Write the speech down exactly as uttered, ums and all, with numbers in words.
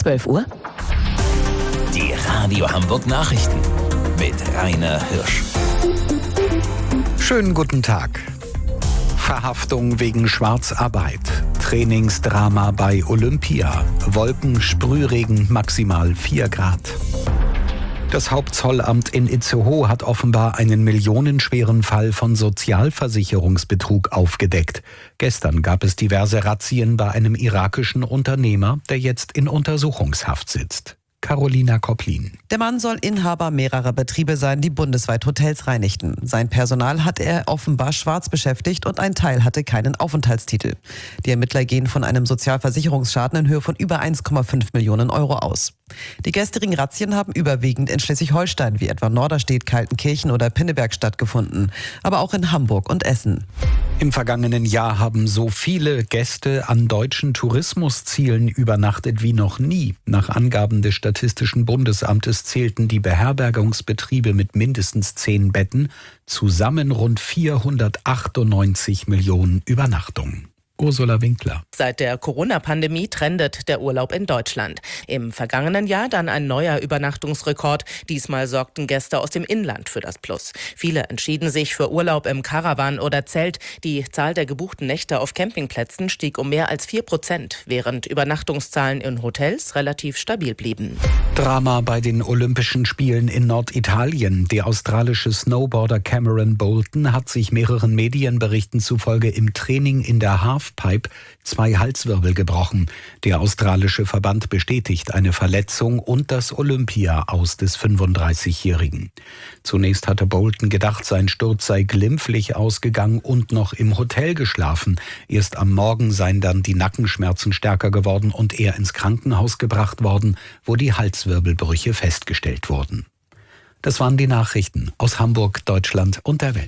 zwölf Uhr. Die Radio Hamburg Nachrichten mit Rainer Hirsch. Schönen guten Tag. Verhaftung wegen Schwarzarbeit. Trainingsdrama bei Olympia. Wolken, Sprühregen, maximal vier Grad. Das Hauptzollamt in Itzehoe hat offenbar einen millionenschweren Fall von Sozialversicherungsbetrug aufgedeckt. Gestern gab es diverse Razzien bei einem irakischen Unternehmer, der jetzt in Untersuchungshaft sitzt. Carolina Koplin. Der Mann soll Inhaber mehrerer Betriebe sein, die bundesweit Hotels reinigten. Sein Personal hat er offenbar schwarz beschäftigt und ein Teil hatte keinen Aufenthaltstitel. Die Ermittler gehen von einem Sozialversicherungsschaden in Höhe von über eins Komma fünf Millionen Euro aus. Die gestrigen Razzien haben überwiegend in Schleswig-Holstein, wie etwa Norderstedt, Kaltenkirchen oder Pinneberg stattgefunden, aber auch in Hamburg und Essen. Im vergangenen Jahr haben so viele Gäste an deutschen Tourismuszielen übernachtet wie noch nie. Nach Angaben des Statistischen Bundesamtes zählten die Beherbergungsbetriebe mit mindestens zehn Betten zusammen rund vierhundertachtundneunzig Millionen Übernachtungen. Ursula Winkler. Seit der Corona-Pandemie trendet der Urlaub in Deutschland. Im vergangenen Jahr dann ein neuer Übernachtungsrekord. Diesmal sorgten Gäste aus dem Inland für das Plus. Viele entschieden sich für Urlaub im Caravan oder Zelt. Die Zahl der gebuchten Nächte auf Campingplätzen stieg um mehr als vier Prozent, während Übernachtungszahlen in Hotels relativ stabil blieben. Drama bei den Olympischen Spielen in Norditalien. Der australische Snowboarder Cameron Bolton hat sich mehreren Medienberichten zufolge im Training in der Halfpipe zwei Halswirbel gebrochen. Der australische Verband bestätigt eine Verletzung und das Olympia-Aus des fünfunddreißigjährigen. Zunächst hatte Bolton gedacht, sein Sturz sei glimpflich ausgegangen und noch im Hotel geschlafen. Erst am Morgen seien dann die Nackenschmerzen stärker geworden und er ins Krankenhaus gebracht worden, wo die Halswirbelbrüche festgestellt wurden. Das waren die Nachrichten aus Hamburg, Deutschland und der Welt.